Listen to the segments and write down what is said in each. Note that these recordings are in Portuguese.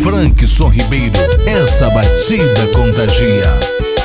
Frankson Ribeiro, essa batida contagia.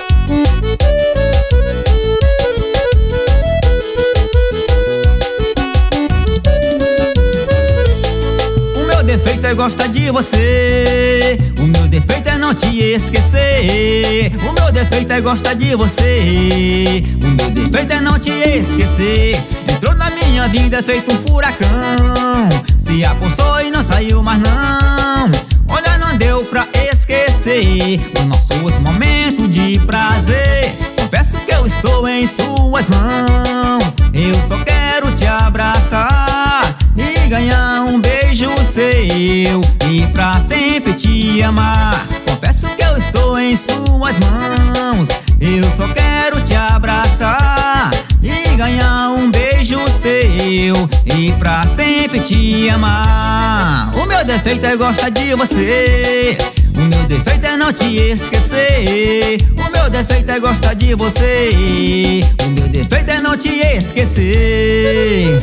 O meu defeito é gostar de você, o meu defeito é não te esquecer. O meu defeito é gostar de você, o meu defeito é não te esquecer. Entrou na minha vida feito um furacão, se apossou e não saiu mais não. Olha, não deu pra esquecer os nossos momentos de prazer. Confesso que eu estou em suas mãos, eu só quero te abraçar e ganhar um beijo seu e pra sempre te amar. Confesso que eu estou em suas mãos, eu só quero te abraçar e ganhar um beijo seu e pra sempre te amar. O meu defeito é gostar de você, o meu defeito é não te esquecer. O meu defeito é gostar de você, o meu defeito é não te esquecer.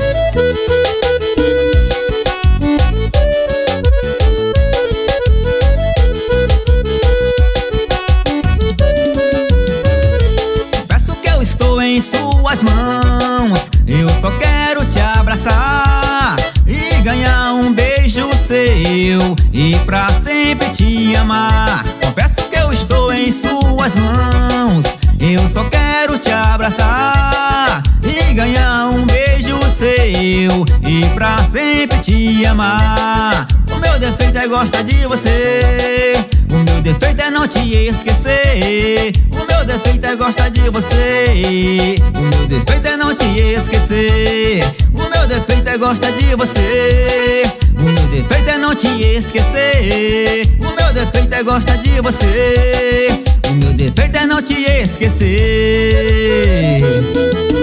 Estou em suas mãos, eu só quero te abraçar e ganhar um beijo seu e pra sempre te amar. Confesso que eu estou em suas mãos, eu só quero te abraçar e ganhar um beijo seu e pra sempre te amar. O meu defeito é gostar de você, o meu defeito é não te esquecer. O meu defeito é gostar de você, o meu defeito é não te esquecer. O meu defeito é gostar de você, o meu defeito é não te esquecer. O meu defeito é gostar de você, o meu defeito é não te esquecer.